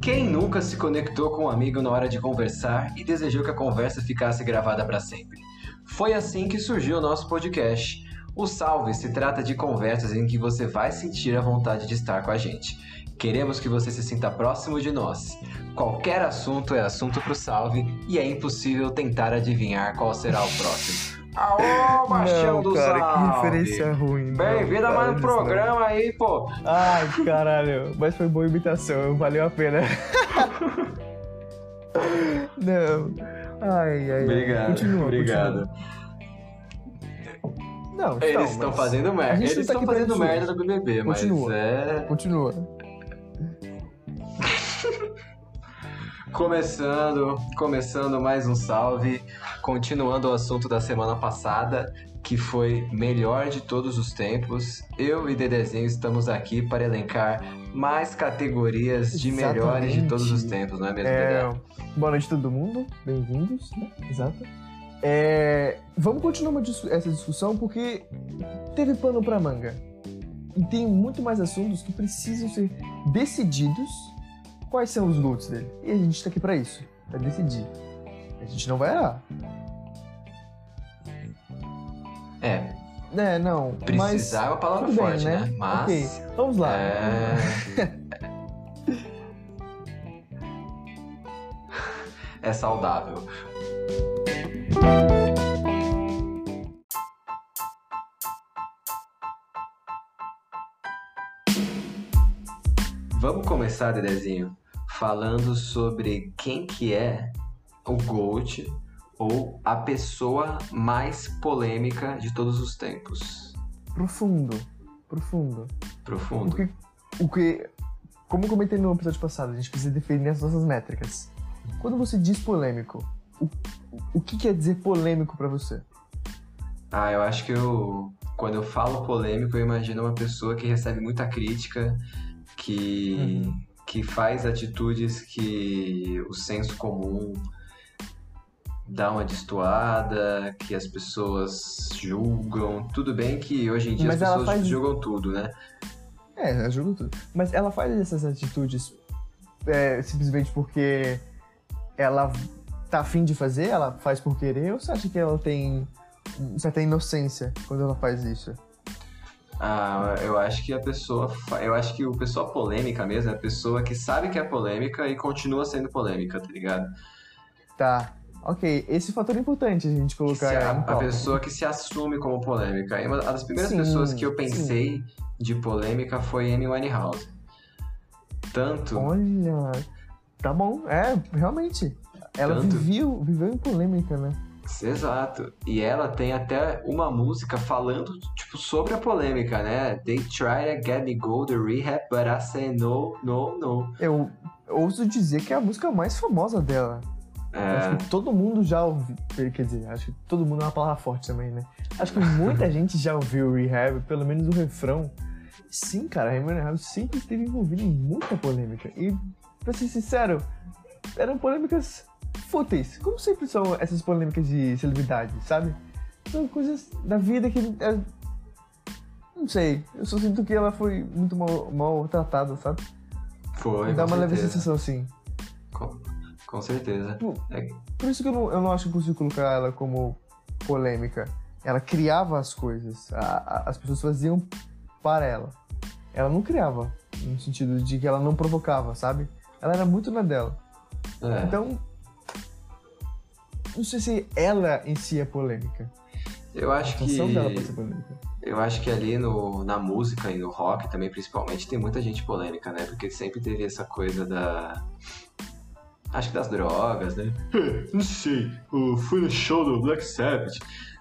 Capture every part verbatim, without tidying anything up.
Quem nunca se conectou com um amigo na hora de conversar e desejou que a conversa ficasse gravada para sempre? Foi assim que surgiu o nosso podcast. O Salve se trata de conversas em que você vai sentir a vontade de estar com a gente. Queremos que você se sinta próximo de nós. Qualquer assunto é assunto pro Salve e é impossível tentar adivinhar qual será o próximo. Aô, Bastião Não, do cara, Salve! que referência ruim. Bem-vindo a mais um programa aí, pô! Ai, caralho, mas foi boa imitação, valeu a pena. Não. Ai, ai, Obrigado, continua, obrigado. Continua. Não, então, Eles estão mas fazendo a merda, gente eles não tá estão aqui pra fazendo isso merda hoje. no B B B, mas Continua. é... Continua. Começando, começando mais um salve, continuando o assunto da semana passada, que foi melhor de todos os tempos. Eu e Dedezinho estamos aqui para elencar mais categorias de Exatamente. melhores de todos os tempos, não é mesmo, É, Dedé? boa noite a todo mundo, bem-vindos, né? Exato. É, vamos continuar uma dis- essa discussão porque teve pano pra manga. E tem muito mais assuntos que precisam ser decididos quais são os goals dele. E a gente tá aqui pra isso, pra decidir. A gente não vai errar. É, É, não, mas precisar é uma palavra tudo bem, forte, né? né? Mas... Ok, vamos lá. É... é saudável. Vamos começar, Dedezinho, falando sobre quem que é o GOAT ou a pessoa mais polêmica de todos os tempos. Profundo, profundo. Profundo. O que, o que, como eu comentei no episódio passado, a gente precisa definir as nossas métricas. Quando você diz polêmico, o, o que quer dizer polêmico pra você? Ah, eu acho que eu, quando eu falo polêmico, eu imagino uma pessoa que recebe muita crítica, que, Uhum. que faz atitudes que o senso comum dá uma destoada, que as pessoas julgam. Tudo bem que hoje em dia Mas as ela pessoas faz- julgam tudo, né? É, ela julga tudo. Mas ela faz essas atitudes é, simplesmente porque ela tá afim de fazer, ela faz por querer, ou você acha que ela tem certa inocência quando ela faz isso? Ah, eu acho que a pessoa, fa- eu acho que o pessoa polêmica mesmo é a pessoa que sabe que é polêmica e continua sendo polêmica, tá ligado? Tá, ok. Esse fator é importante a gente Que colocar se a, em a pauta. pessoa que se assume como polêmica. E uma das primeiras Sim, pessoas que eu pensei de polêmica foi Amy Winehouse. Tanto, Olha, tá bom, é, realmente. Ela Tanto. viveu, viveu em polêmica, né? exato. E ela tem até uma música falando tipo sobre a polêmica, né? They try to get me go to rehab, but I say no, no, no. Eu ouso dizer que é a música mais famosa dela. Acho É, que todo mundo já ouviu. Quer dizer, acho que todo mundo é uma palavra forte também, né? Acho que muita gente já ouviu o Rehab, pelo menos o refrão. Sim, cara, a Amy Winehouse sempre esteve envolvida em muita polêmica. E, pra ser sincero, eram polêmicas fúteis. Como sempre são essas polêmicas de celebridade, sabe? São coisas da vida que... é, não sei, eu só sinto que ela foi muito mal, mal tratada, sabe? foi, Dá com uma leve certeza. sensação assim. Com, com certeza. Por, É, por isso que eu não, eu não acho possível colocar ela como polêmica. Ela criava as coisas. A- a- as pessoas faziam para ela. Ela não criava, no sentido de que ela não provocava, sabe? Ela era muito na dela. é. Então, não sei se ela em si é polêmica. Eu A acho atuação que... dela pode ser polêmica. Eu acho que ali no, na música e no rock também, principalmente, tem muita gente polêmica, né? Porque sempre teve essa coisa da... Acho que das drogas, né? Não sei, eu fui no show do Black Sabbath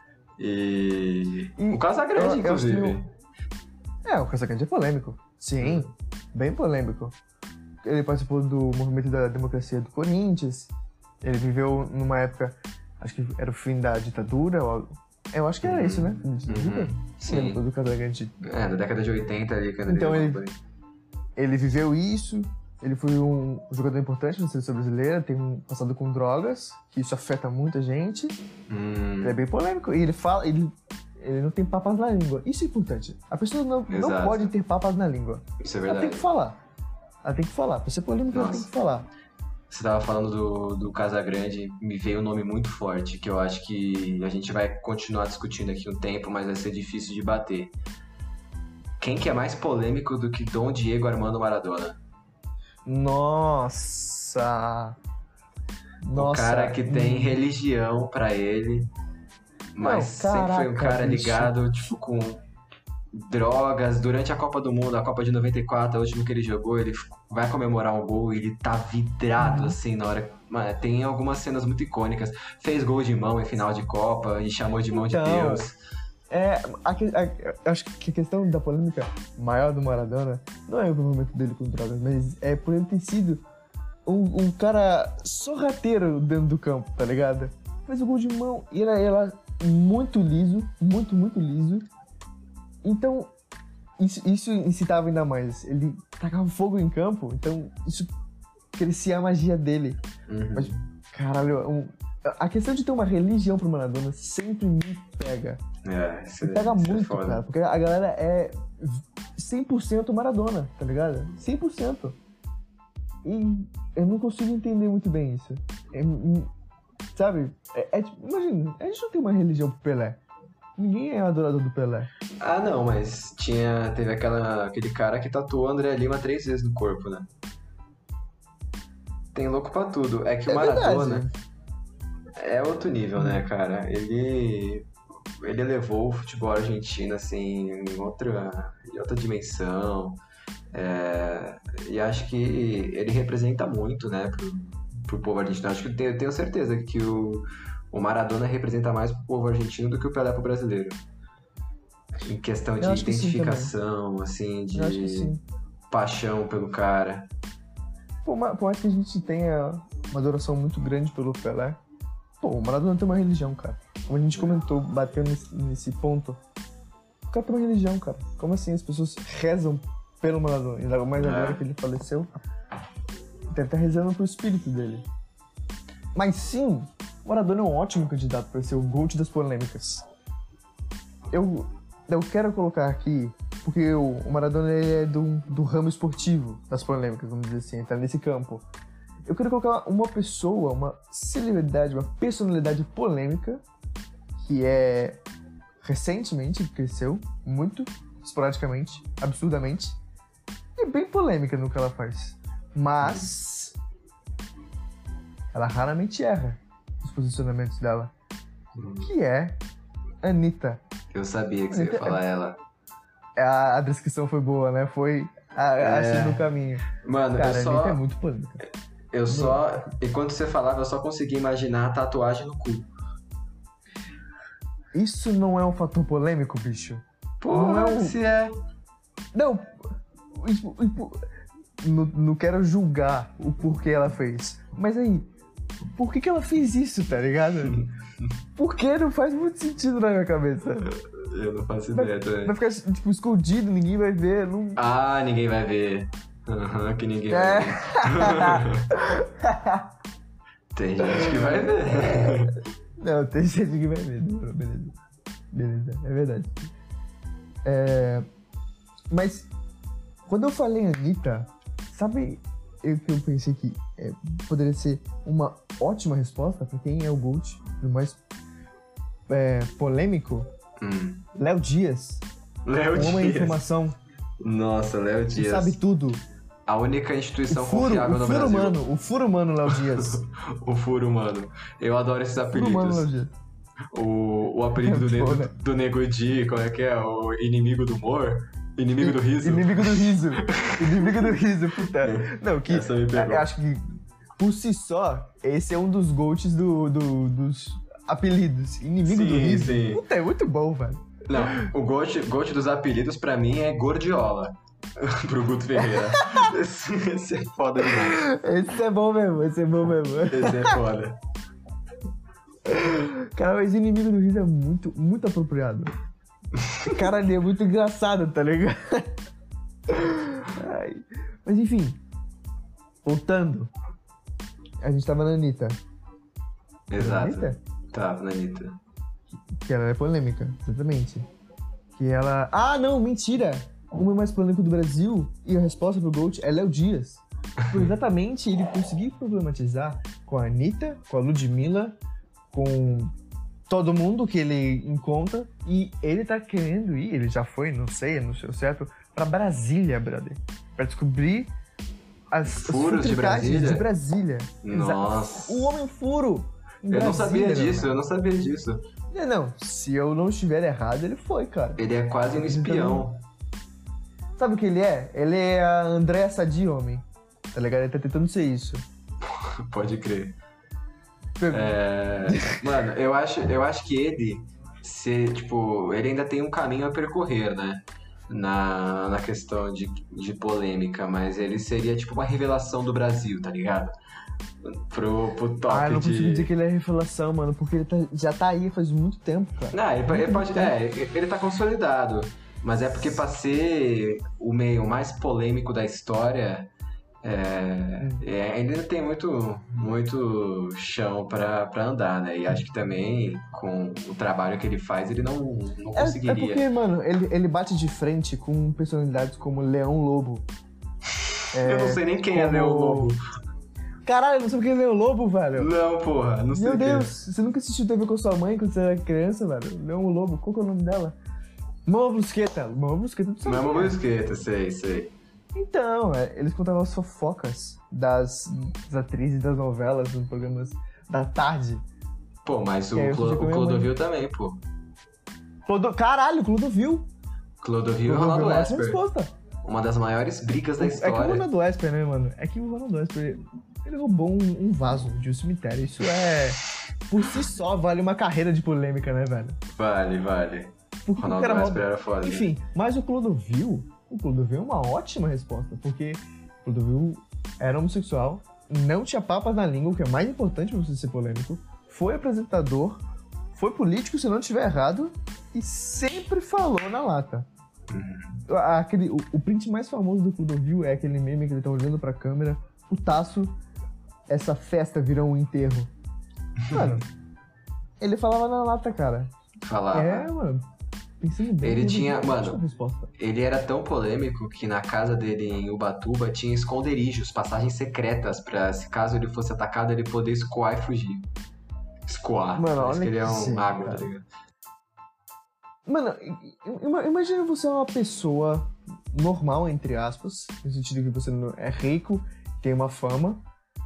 e... E o Casagrande, eu- eu acho que inclusive. no- É, o Casagrande é polêmico. Sim, bem polêmico. Ele participou do movimento da democracia do Corinthians. Ele viveu numa época, acho que era o fim da ditadura. Ou algo. Eu acho que era Uhum. isso, né? Fim da ditadura. Uhum. Ele Sim. foi do Casagrande. É, da década de oitenta ali, quando Então ele... ele- Ele viveu isso. Ele foi um jogador importante na seleção brasileira. Tem um passado com drogas, que isso afeta muita gente. Hum, Ele é bem polêmico. E ele fala... Ele, ele não tem papas na língua. Isso é importante. A pessoa não, não Exato. pode ter papas na língua. isso é Ela tem verdade. que falar. ela tem que falar. Pra ser polêmica, ela tem que falar. Você tava falando do, do Casagrande, me veio um nome muito forte, que eu acho que a gente vai continuar discutindo aqui um tempo, mas vai ser difícil de bater. Quem que é mais polêmico do que Dom Diego Armando Maradona? Nossa! Nossa! O cara que tem hum. religião pra ele, mas Não, caraca, sempre foi um cara bicho. ligado, tipo, com drogas. Durante a Copa do Mundo, a Copa de noventa e quatro, a última que ele jogou, ele vai comemorar um gol e ele tá vidrado, uhum. assim, na hora... Mano, tem algumas cenas muito icônicas. Fez gol de mão em final de Copa e chamou de mão então, de Deus. É, a, a, acho que a questão da polêmica maior do Maradona não é o envolvimento dele com drogas, mas é por ele ter sido um, um cara sorrateiro dentro do campo, tá ligado? Fez o gol de mão e ele era muito liso, muito, muito liso. Então, isso, isso incitava ainda mais. Ele tacava fogo em campo, então isso crescia a magia dele. Uhum. Mas, caralho, um, a questão de ter uma religião pro Maradona sempre me pega. É, isso me pega isso muito, é cara, porque a galera é cem por cento Maradona, tá ligado? cem por cento. E eu não consigo entender muito bem isso. É, sabe? É, é, imagina, a gente não tem uma religião pro Pelé. Ninguém é adorador do Pelé. Ah, não, mas tinha, teve aquela, aquele cara que tatuou André Lima três vezes no corpo, né? Tem louco pra tudo. É que o é Maradona verdade. é outro nível, né, cara? Ele, ele elevou o futebol argentino, assim, em outra, em outra dimensão. É, e acho que ele representa muito, né, pro, pro povo argentino. Acho que eu tenho, eu tenho certeza que o O Maradona representa mais pro povo argentino do que o Pelé pro brasileiro. Em questão de identificação, assim, de paixão pelo cara. Por mais que a gente tenha uma adoração muito grande pelo Pelé, pô, o Maradona tem uma religião, cara. Como a gente comentou, bateu nesse, nesse ponto. O cara tem uma religião, cara. Como assim as pessoas rezam pelo Maradona? Ainda mais agora é. que ele faleceu. Deve estar rezando pro espírito dele. Mas sim... O Maradona é um ótimo candidato para ser o GOAT das polêmicas. Eu, eu quero colocar aqui, porque o, o Maradona é do, do ramo esportivo das polêmicas, vamos dizer assim, tá nesse campo. Eu quero colocar uma pessoa, uma celebridade, uma personalidade polêmica, que é recentemente, cresceu muito, esporadicamente, absurdamente, e bem polêmica no que ela faz. Mas ela raramente erra os posicionamentos dela, hum. que é Anitta. Eu sabia que Anitta, você ia falar ela. A, a descrição foi boa, né? Foi a, é... achando o caminho. Mano, cara, eu só... Anitta é muito polêmica. Eu só... Enquanto você falava, eu só consegui imaginar a tatuagem no cu. Isso não é um fator polêmico, bicho? Pô, não é um... se é... Não, não, não quero julgar o porquê ela fez. Mas aí... Por que que ela fez isso, tá ligado? Porque não faz muito sentido na minha cabeça. Eu não faço ideia também. Vai ficar, tipo, escondido, ninguém vai ver. Não... Ah, ninguém vai ver. Aham, uhum, que ninguém é. vai ver. Tem gente que vai ver. Não, tem gente que vai ver. Beleza. Beleza, é verdade. É... Mas, quando eu falei Anitta, sabe... Eu que eu pensei que é, poderia ser uma ótima resposta para quem é o GOAT, o mais é, polêmico. Hum. Léo Dias. Léo Dias. Uma informação. Nossa, Léo Dias. Sabe tudo. A única instituição o furo, confiável o no furo Brasil. Humano, o furo humano, Léo Dias. O furo humano. Eu adoro esses apelidos. Furo humano, Léo Dias. O, o apelido é do, bom, do, né? do Nego Di, como é que é? O inimigo do humor. Inimigo do riso. Inimigo do riso. Inimigo do riso, puta. Não, que eu acho que, por si só, esse é um dos GOATs do, do, dos apelidos. Inimigo sim, do riso. Sim. Puta, é muito bom, velho. Não, o GOAT, GOAT dos apelidos, pra mim, é Gordiola. Pro Guto Ferreira. esse, esse é foda demais. Esse é bom mesmo, esse é bom mesmo. Esse é foda. Cara, mas Inimigo do riso é muito, muito apropriado. Cara, ele é muito engraçado, tá ligado? Ai. Mas enfim, voltando. A gente tava na Anitta. Exato. Na Anitta? Tava na Anitta. Que ela é polêmica, exatamente. Que ela... Ah, não, mentira! o homem mais polêmico do Brasil, e a resposta pro GOAT é Léo Dias. Por exatamente ele conseguir problematizar com a Anitta, com a Ludmilla, com todo mundo que ele encontra, e ele tá querendo ir, ele já foi, não sei, não sei o certo, pra Brasília, brother. Pra descobrir as furos de Brasília. de Brasília. Nossa. O homem furo. Eu Brasília, não sabia disso, eu não sabia disso. É, não, se eu não estiver errado, ele foi, cara. Ele é quase um espião. Sabe o que ele é? Ele é a Andréa Sadi, homem. Tá ligado? Ele tá tentando ser isso. Pode crer. É... Mano, eu acho, eu acho que ele, se, tipo, ele ainda tem um caminho a percorrer, né? Na, na questão de, de polêmica, mas ele seria tipo uma revelação do Brasil, tá ligado? Pro, pro top Ah, eu não de... consigo dizer que ele é revelação, mano, porque ele tá, já tá aí faz muito tempo, cara. Não, ele, ele pode. É, ele tá consolidado. Mas é porque pra ser o meio mais polêmico da história, é, é, ainda tem muito, muito chão pra, pra andar, né? E acho que também, com o trabalho que ele faz, ele não, não é, conseguiria. É porque, mano, ele, ele bate de frente com personalidades como Leão Lobo. É, eu não sei nem quem como... é Leão Lobo. Caralho, não sabe quem é Leão Lobo, velho? Não, porra, não sei. Meu Deus, é. Você nunca assistiu T V com sua mãe quando você era criança, velho? Leão Lobo, qual que é o nome dela? Mama Brusqueta. Mama Brusqueta, tu sabe? Mama Brusqueta, sei, sei. Então, é, eles contavam as fofocas das, das atrizes das novelas nos programas da tarde. Pô, mas o, Clo- o Clodovil também, pô. Clodo... Caralho, Clodovil. Clodovil e Ronaldo Esper. Resposta. Uma das maiores brigas da história. É que o Ronaldo Esper, né, mano? É que o Ronaldo Esper, ele roubou um, um vaso de um cemitério. Isso é... Por si só, vale uma carreira de polêmica, né, velho? Vale, vale. Porque Ronaldo o cara Esper era foda. Enfim, mas o Clodovil, o Clodovil é uma ótima resposta, porque o Clodovil era homossexual, não tinha papas na língua, o que é mais importante pra você ser polêmico, foi apresentador, foi político, se não estiver errado, e sempre falou na lata. Uhum. Aquele, o, o print mais famoso do Clodovil é aquele meme que ele tá olhando pra câmera, o taço, essa festa virou um enterro. Mano, ele falava na lata, cara. Falava. É, mano. Pensando bem, ele tinha, mano, resposta. Ele era tão polêmico que na casa dele em Ubatuba tinha esconderijos, passagens secretas pra, se caso ele fosse atacado, ele poder escoar e fugir. Escoar. Mano, Parece olha que ele é um sim, mago, cara. tá ligado? Mano, imagina você é uma pessoa normal, entre aspas, no sentido que você é rico, tem uma fama,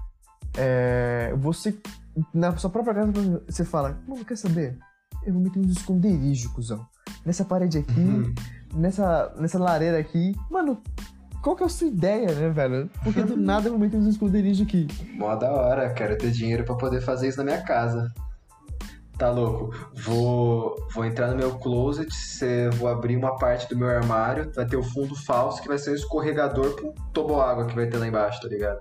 é, você, na sua própria casa, você fala, mano, quer saber? Eu vou meter uns esconderijos, cuzão. Nessa parede aqui, uhum. nessa, nessa lareira aqui. Mano, qual que é a sua ideia, né, velho? Porque do nada eu vou meter uns esconderijos aqui. Mó da hora, quero ter dinheiro pra poder fazer isso na minha casa. Tá louco? Vou, vou entrar no meu closet, cê, vou abrir uma parte do meu armário, vai ter o fundo falso que vai ser um escorregador pro toboágua que vai ter lá embaixo, tá ligado?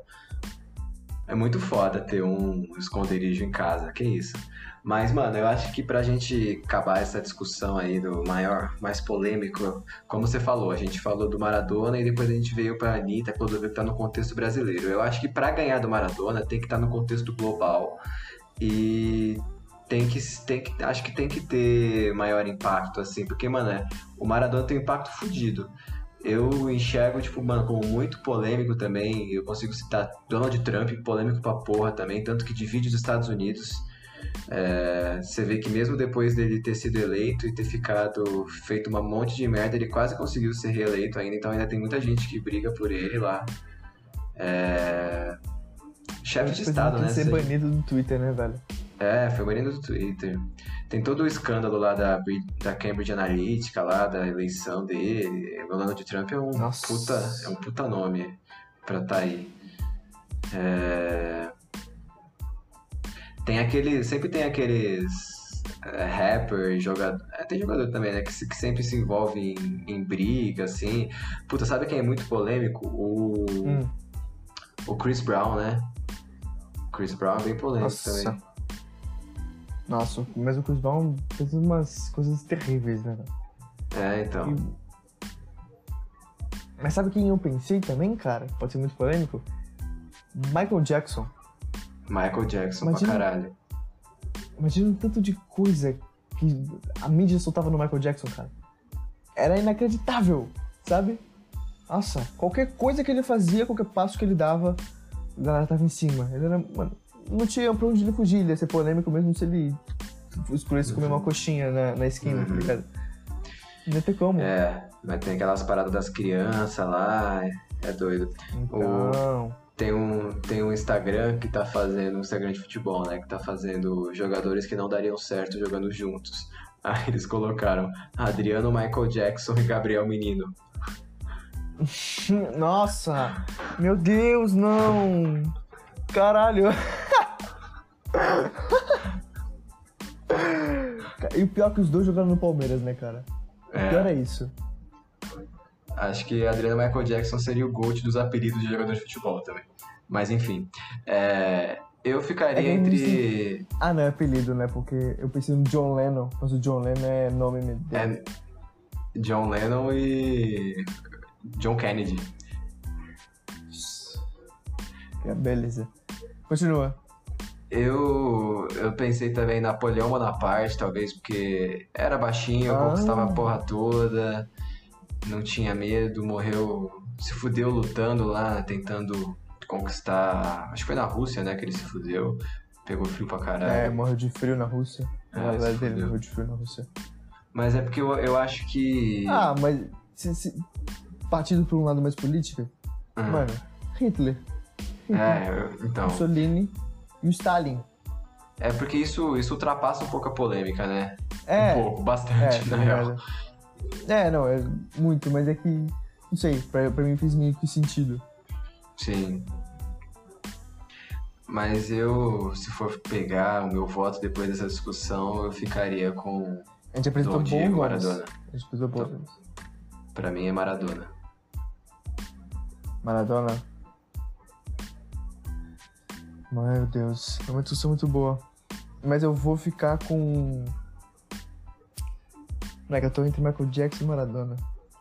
É muito foda ter um esconderijo em casa, que isso. Mas, mano, eu acho que pra gente acabar essa discussão aí do maior, mais polêmico, como você falou, a gente falou do Maradona e depois a gente veio pra Anitta, Clodovil, que tá no contexto brasileiro. Eu acho que pra ganhar do Maradona tem que estar no contexto global e tem que, tem que, acho que tem que ter maior impacto, assim, porque, mano, é, o Maradona tem um impacto fodido. Eu enxergo, tipo, mano, como muito polêmico também, eu consigo citar Donald Trump, polêmico pra porra também, tanto que divide os Estados Unidos. É, você vê que mesmo depois dele ter sido eleito e ter ficado feito um monte de merda, ele quase conseguiu ser reeleito ainda, então ainda tem muita gente que briga por ele lá. É... Chefe de estado, né? Ser banido do Twitter, né, velho? É, foi banido do Twitter. Tem todo o escândalo lá da, da Cambridge Analytica, lá da eleição dele. O Donald Trump é um, puta, é um puta nome pra tá aí. É... Tem aquele, sempre tem aqueles é, rapper, jogador, é, tem jogador também, né, que, que sempre se envolve em, em briga, assim. Puta, sabe quem é muito polêmico? O, hum. o Chris Brown, né? Chris Brown é bem polêmico Nossa. também. Nossa, mas o Chris Brown fez umas coisas terríveis, né? É, então. E... Mas sabe quem eu pensei também, cara? Pode ser muito polêmico? Michael Jackson. Michael Jackson, imagina, pra caralho. Imagina o tanto de coisa que a mídia soltava no Michael Jackson, cara. Era inacreditável. sabe? Nossa, qualquer coisa que ele fazia, qualquer passo que ele dava, a galera tava em cima. Ele era, mano, não tinha pra onde ele fugir, ele ia ser polêmico mesmo se ele escolhesse comer uma coxinha na, na esquina, Uhum. tá ligado? Não ia ter como. É, mas tem aquelas paradas das crianças lá, é doido. Então... Tem um, tem um Instagram que tá fazendo, um Instagram de futebol, né? Que tá fazendo jogadores que não dariam certo jogando juntos. Aí eles colocaram Adriano, Michael Jackson e Gabriel Menino. Nossa! Meu Deus, não! Caralho! E o pior é que os dois jogaram no Palmeiras, né, cara? O É. pior é isso. Acho que Adriano e Michael Jackson seria o GOAT dos apelidos de jogador de futebol também. Mas enfim, é, eu ficaria É que entre... Ah, não é apelido, né? Porque eu pensei no John Lennon, mas o John Lennon é nome dele. É, John Lennon e John Kennedy. É, beleza. Continua. Eu, eu pensei também em Napoleão Bonaparte, talvez porque era baixinho, Ah. conquistava a porra toda, não tinha medo, morreu, se fudeu lutando lá, tentando conquistar... Acho que foi na Rússia, né, que ele se fudeu, pegou frio pra É, caralho. morreu de frio na Rússia. É, A galera se dele fudeu. morreu de frio na Rússia. Mas é porque eu, eu acho que... Ah, mas se, se, partindo por um lado mais político, Hum. mano, Hitler, É, eu- então... Mussolini e o Stalin. É porque isso, isso ultrapassa um pouco a polêmica, né? É, Um pouco, é, bastante, tá na real. ligado? É, não, é muito, mas é que, não sei, pra, pra mim fez meio que sentido. Sim. Mas eu, se for pegar o meu voto depois dessa discussão, eu ficaria com A gente apresentou Dom bons Diego nomes. Maradona. A gente apresentou bons nomes. Pra mim é Maradona. Maradona. Meu Deus, é uma discussão muito boa. Mas eu vou ficar com... Não é que eu tô entre Michael Jackson e Maradona.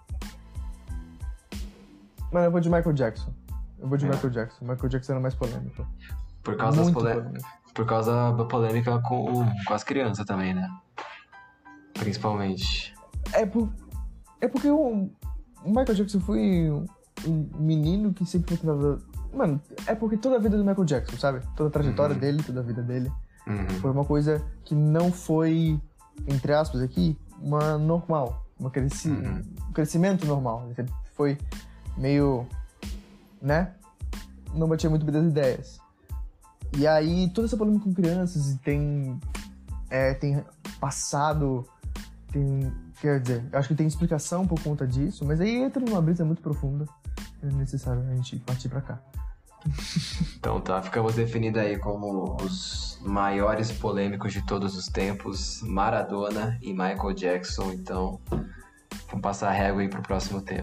Mano, eu vou de Michael Jackson. Eu vou de É. Michael Jackson. Michael Jackson era mais polêmico. Por causa, das Muito polê- polêmico. Por causa da polêmica com, com as crianças também, né? Principalmente. É, por... é porque o o Michael Jackson foi um um menino que sempre foi tratado... Mano, é porque toda a vida do Michael Jackson, sabe? Toda a trajetória Uhum. dele, toda a vida dele, Uhum. foi uma coisa que não foi, entre aspas aqui, uma normal. Uma cresci... Uhum. Um crescimento normal. Ele foi meio... Né? Não batia muito bem das ideias. E aí, toda essa polêmica com crianças e tem... É, tem passado... Tem... Quer dizer, eu acho que tem explicação por conta disso, mas aí entra numa brisa muito profunda. É necessário a gente partir pra cá. Então tá, ficamos definidos aí como os maiores polêmicos de todos os tempos, Maradona e Michael Jackson. Então, vamos passar a régua aí pro próximo tema.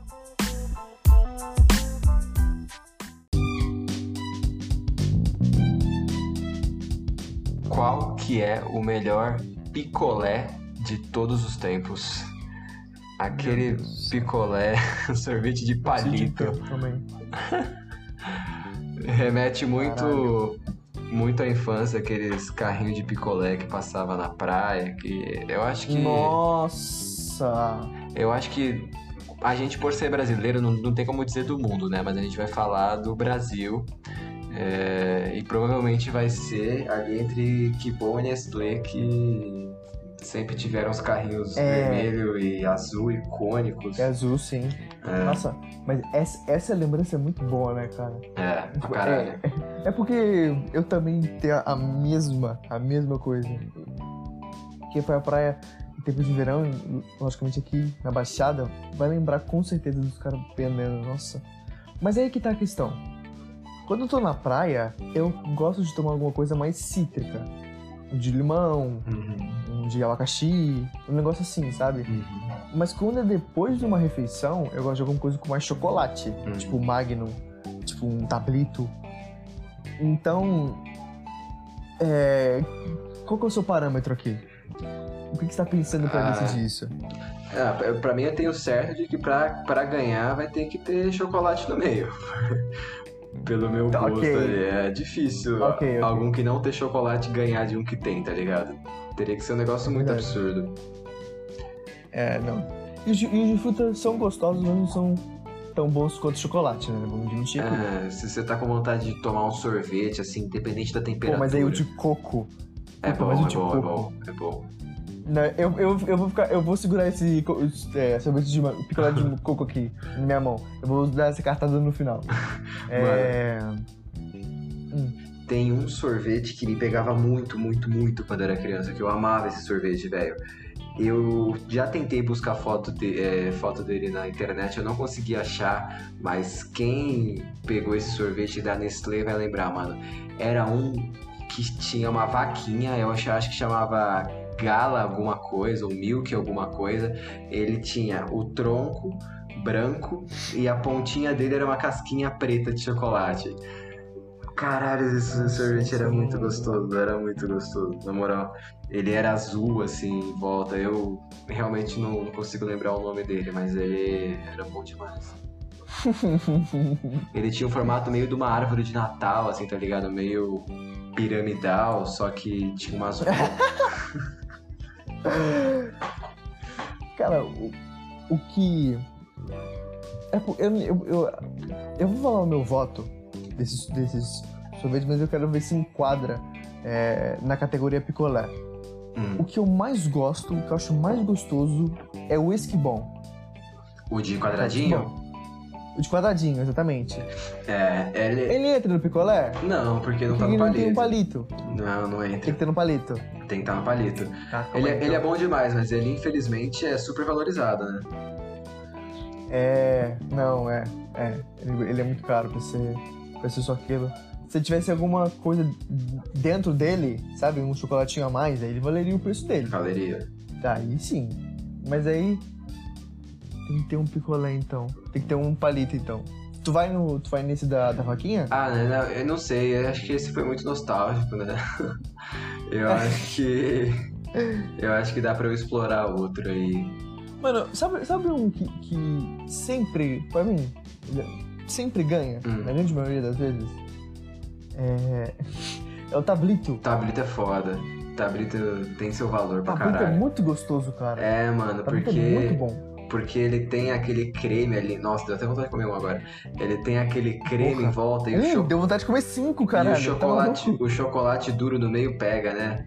Qual que é o melhor picolé de todos os tempos? Aquele Meu Deus. picolé, sorvete de palito. Também. Remete muito, muito à infância, aqueles carrinhos de picolé que passava na praia, que eu acho que Nossa! eu acho que a gente, por ser brasileiro, não, não tem como dizer do mundo, né? Mas a gente vai falar do Brasil. É, e provavelmente vai ser ali entre Kibon e Nestlé, que sempre tiveram os carrinhos É. vermelho e azul icônicos. É azul, sim. É. Nossa, mas essa, essa lembrança é muito boa, né, cara? É, pra caralho. É, é porque eu também tenho a mesma, a mesma coisa. Que foi a praia em tempos de verão, logicamente aqui na Baixada, vai lembrar com certeza dos caras vendendo, nossa. Mas aí que tá a questão. Quando eu tô na praia, eu gosto de tomar alguma coisa mais cítrica. Um de limão, Uhum, um de abacaxi, um negócio assim, sabe? uhum. Mas quando é depois de uma refeição, eu gosto de alguma coisa com mais chocolate. Uhum. Tipo Magnum, tipo um tablito. Então, é... qual que é o seu parâmetro aqui? O que, que você tá pensando pra Ah. decidir isso? É, pra mim eu tenho certo de que pra, pra ganhar vai ter que ter chocolate no meio. Pelo meu Tá, gosto ok. ali. É difícil Ok, ok. algum que não tem chocolate ganhar de um que tem, tá ligado? Teria que ser um negócio É muito verdade. absurdo. É, não. E os de, e os de fruta são gostosos, mas não são tão bons quanto chocolate, né? Vamos admitir. É, se você tá com vontade de tomar um sorvete, assim, independente da temperatura. Pô, mas aí o de coco. É Puta, bom, mas o é de bom, é coco. bom, é bom. Não, eu, eu, eu, vou ficar, eu vou segurar esse co- é, sorvete de ma- picolé de coco aqui na minha mão. Eu vou dar essa cartada no final. É... Tem um sorvete que me pegava muito, muito, muito quando era criança, que eu amava esse sorvete, velho. Eu já tentei buscar foto, de, é, foto dele na internet, eu não consegui achar, mas quem pegou esse sorvete da Nestlé vai lembrar, mano. Era um que tinha uma vaquinha, eu acho, acho que chamava Gala alguma coisa, ou Milk alguma coisa. Ele tinha o tronco branco e a pontinha dele era uma casquinha preta de chocolate. Caralho, esse sorvete era muito gostoso, era muito gostoso, na moral. Ele era azul, assim, em volta. Eu realmente não consigo lembrar o nome dele, mas ele era bom demais. Ele tinha um formato meio de uma árvore de Natal, assim, tá ligado? Meio piramidal, só que tinha umas... Cara, o, o que... É, por- eu, eu, eu, eu vou falar o meu voto desses, desses sorvetes, mas eu quero ver se enquadra é, na categoria picolé. Hum, O que eu mais gosto, o que eu acho mais gostoso é o esquibom. o de quadradinho? Esquibom. O de quadradinho, exatamente. É, ele... Ele entra no picolé? Não, porque não Porque tá no ele não tem um palito. palito. Não, não Tem entra. que ter no palito. Tem que estar no palito. Tá, calma Ele, aí, é- então. ele é bom demais, mas ele infelizmente é super valorizado, né? É. Não, é. É. Ele, ele é muito caro pra ser, pra ser só aquilo. Se tivesse alguma coisa dentro dele, sabe? Um chocolatinho a mais, aí ele valeria o preço dele. Galeria. Tá, aí sim. Mas aí. Tem que ter um picolé então. Tem que ter um palito então. Tu vai, no, tu vai nesse da, da vaquinha? Ah, né, não, eu não sei, eu acho que esse foi muito nostálgico, né? Eu acho que. Eu acho que dá pra eu explorar outro aí. Mano, sabe, sabe um que, que sempre, pra mim, sempre ganha, Hum. na grande maioria das vezes? É. É o tablito. Tablito é foda. Tablito tem seu valor O pra tablito é caralho. muito gostoso, cara. É, mano, O tablito porque. é muito bom. Porque ele tem aquele creme ali. Nossa, deu até vontade de comer um agora. Ele tem aquele creme Porra. em volta e o, Hum, cho- deu vontade de comer cinco, e caralho. o Tá chocolate, maluco? o chocolate duro no meio pega, né?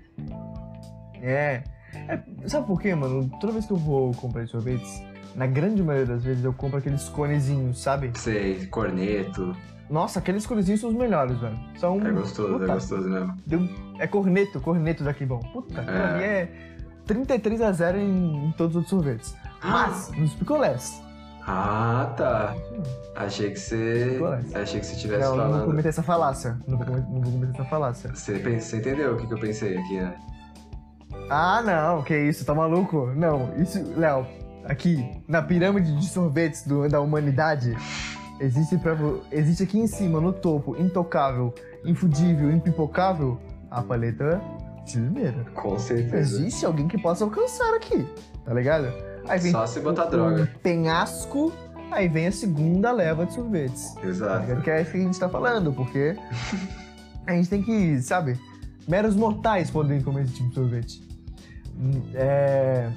É. É, sabe por quê, mano? Toda vez que eu vou comprar sorvetes, na grande maioria das vezes eu compro aqueles conezinhos, sabe? Sei, corneto. Nossa, aqueles conezinhos são os melhores, velho. São. É gostoso, Puta, é gostoso mesmo. deu- É corneto, corneto daqui bom. Puta, aquilo É. ali é trinta e três a zero em, em todos os outros sorvetes. Mas, nos picolés. Ah, tá. Achei que você. Picolés. Achei que você estivesse Não, não vou falando. cometer essa falácia. Não vou, cometer, não vou cometer essa falácia. Você, pensa- você entendeu o que, que eu pensei aqui, né? Ah, não, que isso, tá maluco? Não, isso, Léo, aqui, na pirâmide de sorvetes do- da humanidade, existe, pra, vo- existe aqui em cima, no topo, intocável, infudível, impipocável, a paleta de limeira. Com certeza. Existe alguém que possa alcançar aqui, tá ligado? Aí vem Só se botar o- droga. o penhasco, aí vem a segunda leva de sorvetes. Tá Exato. ligado? Que é isso que a gente tá falando, porque a gente tem que, sabe, meros mortais podem comer esse tipo de sorvete. Hum, É...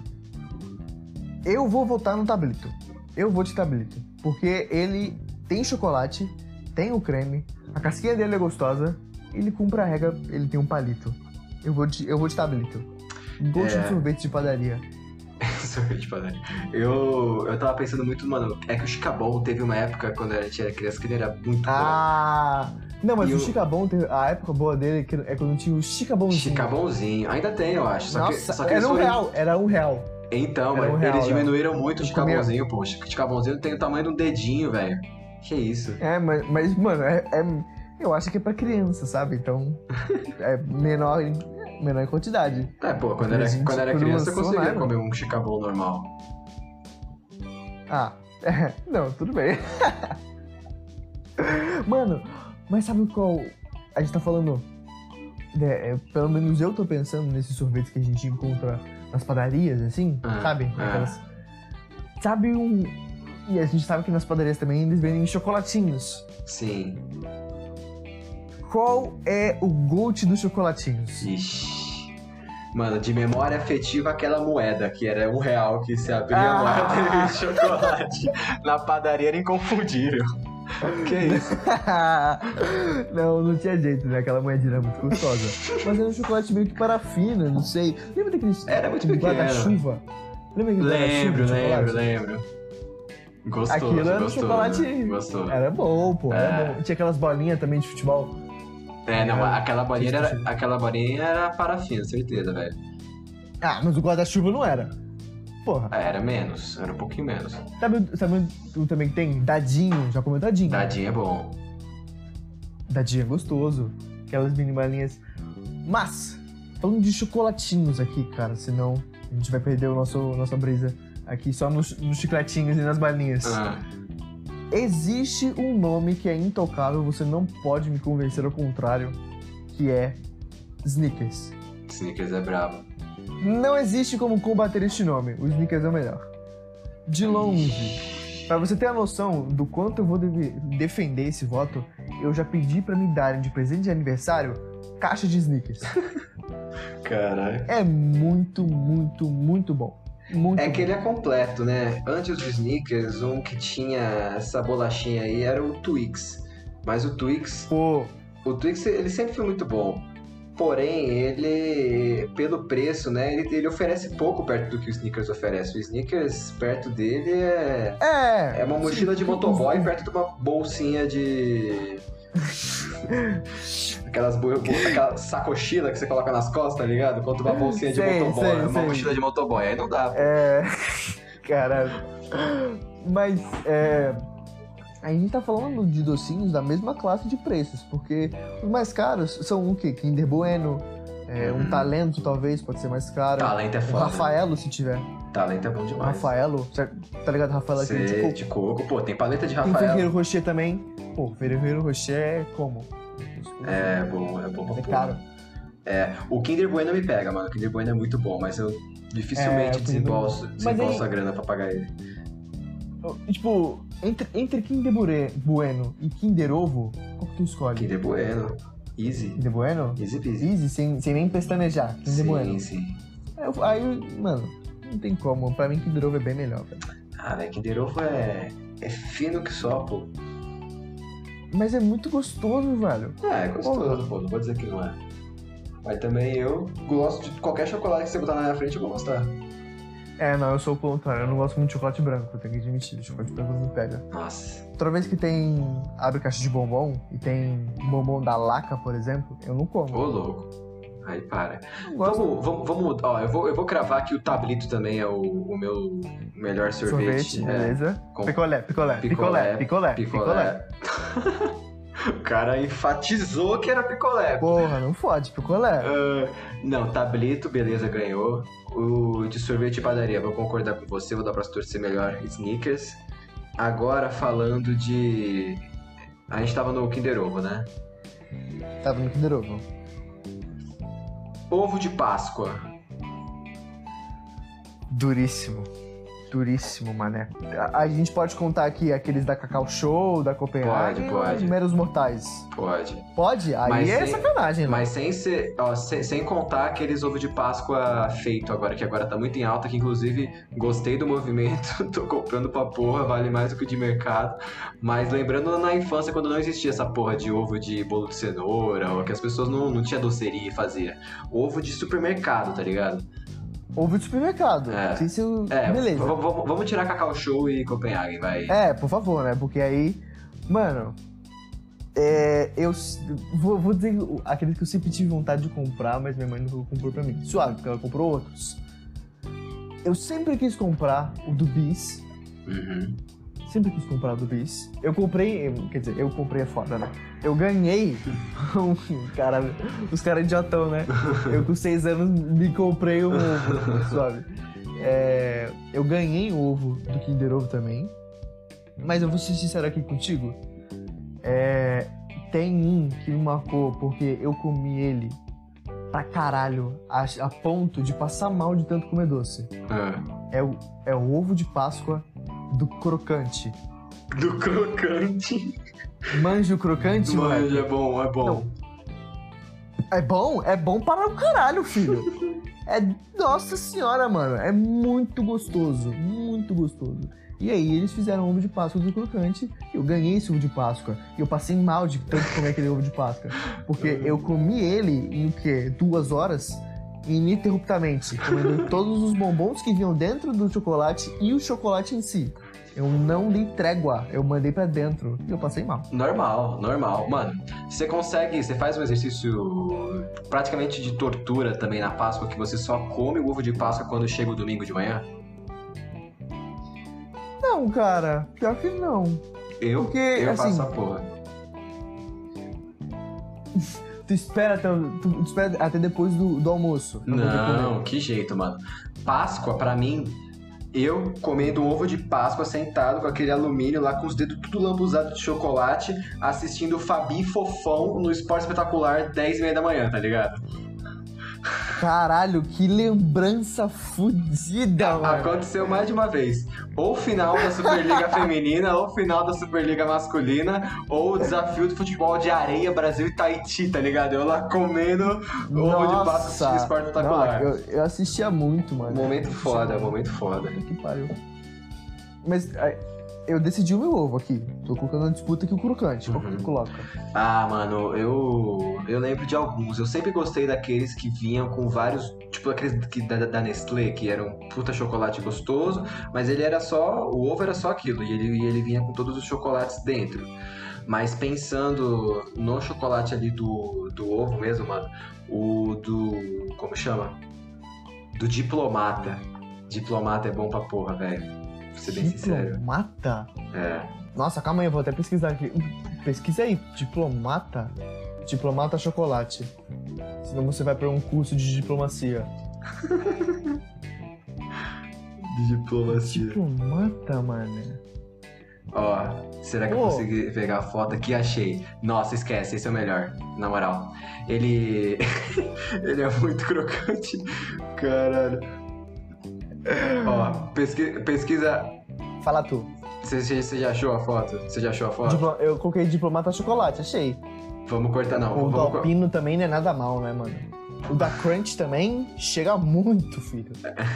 Eu vou votar no tablito. Eu vou de tablito. Porque ele tem chocolate, tem o creme, a casquinha dele é gostosa, ele cumpre a regra, ele tem um palito. Eu vou de, eu vou de tablito. Gosto É. de sorvete de padaria. Sorvete padaria. Eu, eu tava pensando muito, mano, é que o Chicabol teve uma época quando a gente era criança que ele era muito Ah! Não, mas E o o- Chicabon, tem- a época boa dele que- é quando tinha o bom. Chicabonzinho. Chicabonzinho. Ainda tem, eu acho. Só Nossa, que, só que era eles um foram- real, era um real. Então, Era um mas real, eles Léo. diminuíram muito o Eu comia- Chicabonzinho, pô. O Chicabonzinho tem o tamanho de um dedinho, velho. Que isso? É, mas, mas mano, é, é- eu acho que é pra criança, sabe? Então, é menor em, menor em quantidade. É, pô, quando A era, gente quando era quando criança eu lançou, conseguia né, comer um Chicabol normal. Ah, é, não, tudo bem. Mano, mas sabe qual... A gente tá falando... é, é, pelo menos eu tô pensando nesses sorvetes que a gente encontra nas padarias, assim, Ah, sabe? ah. Aquelas- Sabe um... E a gente sabe que nas padarias também eles vendem chocolatinhos. Sim. Qual é o GOAT dos chocolatinhos? Ixi. Mano, de memória afetiva, aquela moeda, que era um real, que se abria Ah. a moeda de chocolate na padaria era inconfundível. Que isso? Não, não tinha jeito, né? Aquela moedinha era muito gostosa. Mas era um chocolate meio que parafina, não sei. Lembra daquele Era muito aquele pequeno. guarda-chuva? Lembra daquele Lembro, guarda-chuva de lembro, chocolate? lembro. Gostoso, Aquilo era um gostoso, chocolate. Gostoso. Era bom, pô. Era É. bom. Tinha aquelas bolinhas também de futebol. É, não, Era- aquela bolinha era, Esqueci. aquela bolinha era parafina, certeza, velho. Ah, mas o guarda-chuva não era. Porra. Ah, era menos, era um pouquinho menos. Sabe, sabe tu também que tem? Dadinho. Já comeu dadinho? Dadinho é bom. Dadinho é gostoso. Aquelas mini balinhas. Mas, falando de chocolatinhos aqui, cara, senão a gente vai perder o nosso, nossa brisa aqui só nos, nos chicletinhos e nas balinhas. Ah, Existe um nome que é intocável, você não pode me convencer ao contrário, que é Snickers. Snickers é brabo. Não existe como combater este nome, o Snickers é o melhor. De longe. Pra você ter a noção do quanto eu vou deve- defender esse voto, eu já pedi pra me darem de presente de aniversário caixa de Snickers. Caralho. É muito, muito, muito bom. Muito É bom. que ele é completo, né? Antes do Snickers, um que tinha essa bolachinha aí era o Twix. Mas o Twix, Pô, o Twix ele sempre foi muito bom. Porém, ele, pelo preço, né, ele, ele oferece pouco perto do que o Snickers oferece. O Snickers, perto dele, é, é. é uma mochila de motoboy perto de uma bolsinha de... Aquelas bo... bo- aquela sacochila que você coloca nas costas, tá ligado? Quanto uma bolsinha de Sei, motoboy, sei, uma sei. mochila de motoboy. Aí não dá, pô. É. Caralho. Mas, é. A gente tá falando de docinhos da mesma classe de preços, porque os mais caros são o quê? Kinder Bueno, é, um Uhum. Talento talvez, pode ser mais caro. Talento é Um foda. Rafaelo, se tiver. Talento é bom Um demais. Rafaelo, certo? Tá ligado? Rafaelo é aquele Sei, tipo. de coco. Pô, tem paleta de Tem Rafael. Ferreiro Rocher também. Pô, Ferreiro Rocher é como? É bom, é bom pra É porra. caro. É, o Kinder Bueno me pega, mano. O Kinder Bueno é muito bom, mas eu dificilmente É, o Kinder desembolso, Bueno. Mas desembolso aí- a grana pra pagar ele. Tipo, entre, entre Kinder Bure- Bueno e Kinder Ovo, qual que tu escolhe? Kinder Bueno, easy. Kinder Bueno? Easy peasy. Easy, sem, sem nem pestanejar. Kinder Sim, Bueno. sim. Aí, eu- aí, mano, não tem como. Pra mim, Kinder Ovo é bem melhor, velho. Ah, velho, Kinder Ovo é, é fino que só, pô. Mas é muito gostoso, velho. É, é gostoso, pô. Não vou dizer que não é. Mas também eu gosto de qualquer chocolate que você botar na minha frente, eu vou gostar. É, não, eu sou o contrário. Eu não gosto muito de chocolate branco, eu tenho que admitir. O chocolate branco não me pega. Nossa. Toda vez que tem... abre caixa de bombom e tem bombom da Laca, por exemplo, eu não como. Ô, louco. Aí para. Não gosto. Vamos, vamos, vamos. Ó, eu vou, eu vou cravar que o tablito também é o, o meu melhor sorvete. Sorvete, é. beleza. Com- Picolé, picolé, Picolé, picolé, picolé, picolé. Picolé. O cara enfatizou que era picolé. Porra, não fode, picolé. Ah, não, tablito, beleza, ganhou. O de sorvete e padaria, vou concordar com você, vou dar pra torcer melhor. Snickers. Agora falando de. A gente tava no Kinder Ovo, né? Tava no Kinder Ovo. Ovo de Páscoa. Duríssimo. Duríssimo, mané. A, a gente pode contar aqui aqueles da Cacau Show, da Copenhagen, Pode, pode. ou meros mortais? Pode. Pode? Aí Mas é sem- sacanagem, né? Mas sem ser. Ó, sem, sem contar aqueles ovos de Páscoa feito agora, que agora tá muito em alta, que inclusive gostei do movimento, tô comprando pra porra, vale mais do que o de mercado. Mas lembrando na infância, quando não existia essa porra de ovo de bolo de cenoura, ou que as pessoas não, não tinha doceria e fazia. Ovo de supermercado, tá ligado? Ovo de supermercado. É. Não sei se eu... É, Beleza. v- v- vamos tirar Cacau Show e Copenhagen, vai. É, por favor, né? Porque aí... Mano... É, eu s- vou, vou dizer aqueles que eu sempre tive vontade de comprar, mas minha mãe nunca comprou pra mim. Suave, porque ela comprou outros. Eu sempre quis comprar o do Bis. Uhum. Sempre quis comprar o do Bis. Eu comprei... Quer dizer, eu comprei é foda, né? Eu ganhei... um cara, os caras idiotão, né? Eu com seis anos me comprei um ovo, suave. É, eu ganhei o ovo do Kinder Ovo também. Mas eu vou ser sincero aqui contigo. É, tem um que me marcou porque eu comi ele pra caralho, a, a ponto de passar mal de tanto comer doce. Ah. É o, é o ovo de Páscoa do Crocante. Do crocante. Manja o Crocante, Mano, moleque? é bom, é bom. Não. É bom? É bom para o caralho, filho. É, nossa senhora, mano, é muito gostoso, muito gostoso. E aí eles fizeram ovo de Páscoa do crocante, eu ganhei esse ovo de Páscoa, e eu passei mal de tanto comer aquele ovo de Páscoa, porque eu comi ele em o quê? Duas horas, ininterruptamente, comendo todos os bombons que vinham dentro do chocolate e o chocolate em si. Eu não dei trégua, eu mandei pra dentro e eu passei mal. Normal, normal. Mano, você consegue, você faz um exercício praticamente de tortura também na Páscoa, que você só come o ovo de Páscoa quando chega o domingo de manhã? Não, cara, pior que não. Eu? Porque, eu assim, faço essa porra. Tu espera até, tu, tu espera até depois do, do almoço. pra poder Não, comer. que jeito, mano. Páscoa, pra mim, eu comendo um ovo de Páscoa sentado com aquele alumínio lá, com os dedos tudo lambuzados de chocolate, assistindo o Fabi Fofão no Esporte Espetacular, dez e meia da manhã, tá ligado? Caralho, que lembrança fodida, mano. Aconteceu mais de uma vez. Ou final da Superliga Feminina, ou final da Superliga Masculina, ou o desafio de futebol de areia Brasil e Tahiti, tá ligado? Eu lá comendo ovo de Páscoa assistindo Esporte Espetacular. Não, eu, eu assistia muito, mano. Momento foda, momento foda. Que pariu. Mas aí, eu decidi o meu ovo aqui. Tô colocando na disputa aqui o crocante. Qual que Uhum. tu coloca? Ah, mano, eu eu lembro de alguns. Eu sempre gostei daqueles que vinham com vários, tipo aqueles que, da, da Nestlé, que era um puta chocolate gostoso, mas ele era só, o ovo era só aquilo, e ele, e ele vinha com todos os chocolates dentro. Mas pensando no chocolate ali do, do ovo mesmo, mano, o do, como chama? Do Diplomata. Diplomata é bom pra porra, velho. Pra ser bem sincero. Diplomata? É. Nossa, calma aí, eu vou até pesquisar aqui. Pesquisa aí, diplomata? Diplomata chocolate. Senão você vai pra um curso de diplomacia. De diplomacia. Diplomata, mano. Ó, será que eu Pô. consegui pegar a foto aqui? Achei. Nossa, esquece, esse é o melhor, na moral. Ele. Ele é muito crocante. Caralho. Ó, pesqui... pesquisa. Fala tu. Você, você já achou a foto? Você já achou a foto? Diplo- Eu coloquei diplomata chocolate, achei. Vamos cortar, não. O Vamos do cor- Alpino também não é nada mal, né, mano? O da Crunch também chega muito, filho.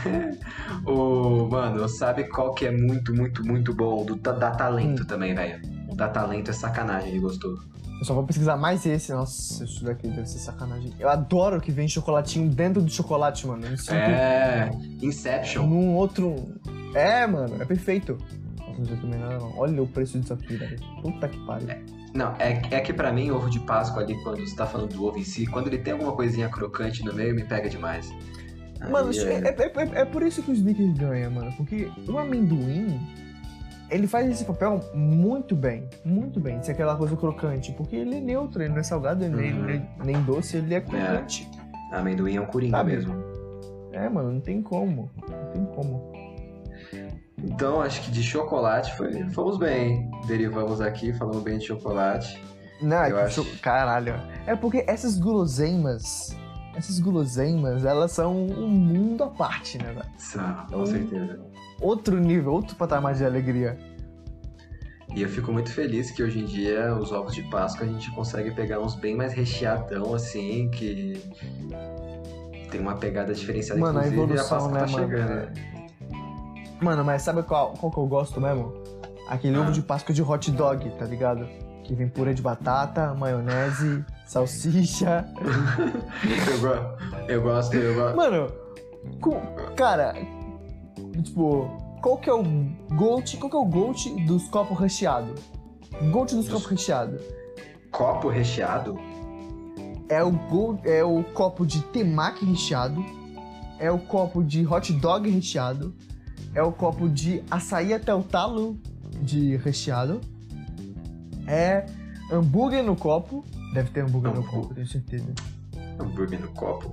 O. Mano, sabe qual que é muito, muito, muito bom? Do da, da Talento Hum. também, velho. O da Talento é sacanagem de gostoso. Eu só vou pesquisar mais esse. Nossa, isso daqui deve ser sacanagem. Eu adoro que vem chocolatinho dentro do chocolate, mano. Eu me sinto É. Inception. num outro... É, mano, é perfeito. Nossa, não sei também nada não. Olha o preço disso aqui, velho. Puta que pariu. Não, é, é que pra mim, ovo de Páscoa ali, quando você tá falando do ovo em si, quando ele tem alguma coisinha crocante no meio, me pega demais. Aí, Mano, é- é, é, é- é por isso que o Snickers ganha, mano. Porque o amendoim, ele faz esse papel muito bem. Muito bem. Se é aquela coisa crocante. Porque ele é neutro, ele não é salgado, ele nem, Uhum. nem, nem doce, ele é crocante. Amendoim é um coringa Sabe? mesmo. É, mano, não tem como. Não tem como. Então, acho que de chocolate foi, fomos bem. Derivamos aqui, falamos bem de chocolate. Não, é Eu que acho- cho- Caralho. É porque essas guloseimas... Essas guloseimas, elas são um mundo à parte, né, velho? Só, com Então- certeza. Outro nível, outro patamar de alegria. E eu fico muito feliz que hoje em dia, os ovos de Páscoa, a gente consegue pegar uns bem mais recheadão, assim, que tem uma pegada diferenciada. Mano, a Inclusive, evolução, Páscoa né, tá mano? chegando, né? Mano, mas sabe qual, qual que eu gosto mesmo? Aquele Ah. ovo de Páscoa de hot dog, tá ligado? Que vem purê de batata, maionese, salsicha. eu, go- eu gosto, eu gosto. Mano, com- cara, tipo, qual que é o goat, qual que é o goat dos copos recheados? Goat dos Dos- copos recheados. Copo recheado? É o, go, é o copo de temaki recheado, é o copo de hot dog recheado, é o copo de açaí até o talo de recheado, é hambúrguer no copo, deve ter hambúrguer no Hambúrguer. copo, tenho certeza. Hambúrguer no copo?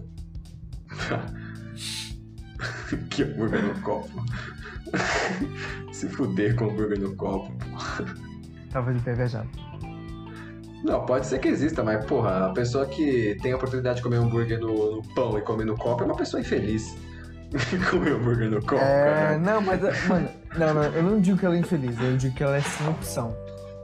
Que hambúrguer no copo? Se fuder com hambúrguer no copo. Talvez eu tenha viajado. Não, pode ser que exista, mas, porra, a pessoa que tem a oportunidade de comer hambúrguer no, no pão e comer no copo é uma pessoa infeliz. Comer hambúrguer no copo, É, cara. não, mas, mano, não, não, eu não digo que ela é infeliz, eu digo que ela é sem opção.